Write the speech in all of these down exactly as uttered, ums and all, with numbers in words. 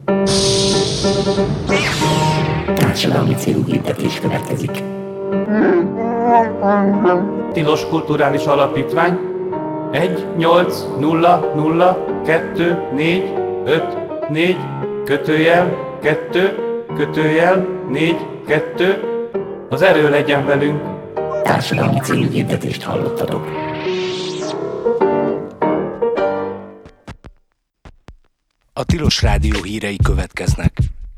Társadalmi célú hirdetés következik. Tilos Kulturális Alapítvány egy nyolc nulla nulla kettő négy öt négy kötőjel kettő kötőjel négy kettő. Az erő legyen velünk. Társadalmi célú hirdetést hallottatok. A Tilos Rádió hírei következnek.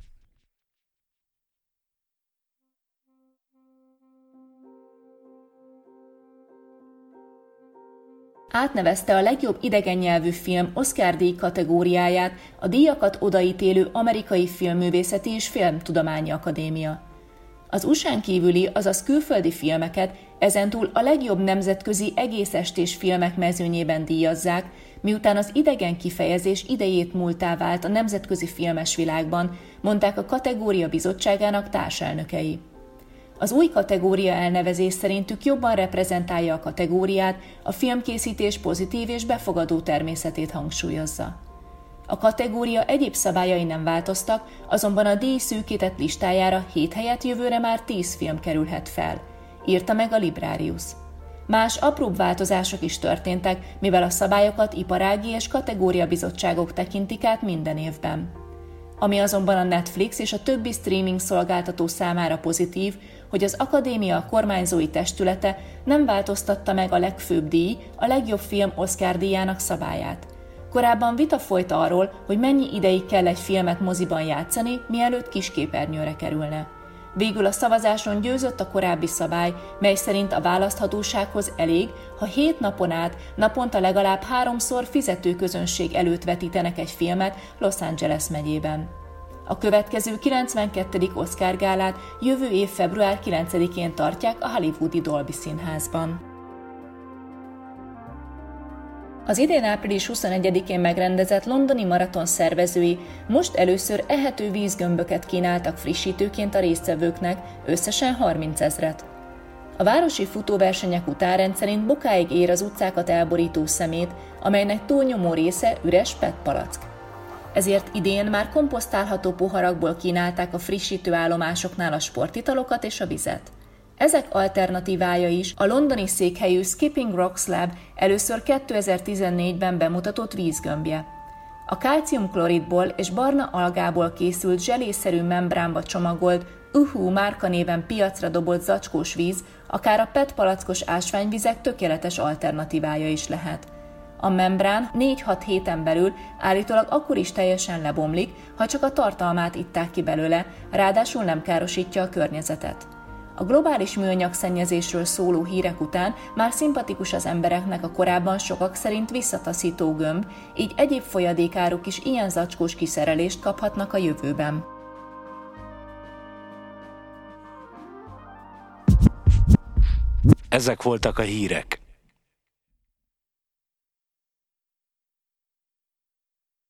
Átnevezte a legjobb idegen nyelvű film Oscar-díj kategóriáját a díjakat odaítélő Amerikai Filmművészeti és Filmtudományi Akadémia. Az u es á-n kívüli, azaz külföldi filmeket ezentúl a legjobb nemzetközi egészestés filmek mezőnyében díjazzák, miután az idegen kifejezés idejét múltá vált a nemzetközi filmes világban, mondták a kategória bizottságának társelnökei. Az új kategória elnevezés szerintük jobban reprezentálja a kategóriát, a filmkészítés pozitív és befogadó természetét hangsúlyozza. A kategória egyéb szabályai nem változtak, azonban a díj szűkített listájára hét helyett jövőre már tíz film kerülhet fel, írta meg a Librarius. Más apróbb változások is történtek, mivel a szabályokat iparági és kategóriabizottságok tekintik át minden évben. Ami azonban a Netflix és a többi streaming szolgáltató számára pozitív, hogy az akadémia kormányzói testülete nem változtatta meg a legfőbb díj, a legjobb film Oscar-díjának szabályát. Korábban vita folyt arról, hogy mennyi ideig kell egy filmet moziban játszani, mielőtt kisképernyőre kerülne. Végül a szavazáson győzött a korábbi szabály, mely szerint a választhatósághoz elég, ha hét napon át, naponta legalább háromszor fizető közönség előtt vetítenek egy filmet Los Angeles megyében. A következő kilencvenkettedik Oscar gálát jövő év február kilencedikén tartják a hollywoodi Dolby Színházban. Az idén április huszonegyedikén megrendezett londoni maraton szervezői most először ehető vízgömböket kínáltak frissítőként a résztvevőknek, összesen harmincezret. A városi futóversenyek után rendszerint bokáig ér az utcákat elborító szemét, amelynek túlnyomó része üres pé é té palack. Ezért idén már komposztálható poharakból kínálták a frissítő állomásoknál a sportitalokat és a vizet. Ezek alternatívája is a londoni székhelyű Skipping Rocks Lab először kétezer-tizennégyben bemutatott vízgömbje. A kálciumkloridból és barna algából készült zselészerű membránba csomagolt, Uhu márkanéven piacra dobott zacskós víz, akár a pé é té palackos ásványvizek tökéletes alternatívája is lehet. A membrán négy-hat héten belül állítólag akkor is teljesen lebomlik, ha csak a tartalmát itták ki belőle, ráadásul nem károsítja a környezetet. A globális műanyagszennyezésről szóló hírek után már szimpatikus az embereknek a korábban sokak szerint visszataszító gömb, így egyéb folyadékáruk is ilyen zacskós kiszerelést kaphatnak a jövőben. Ezek voltak a hírek.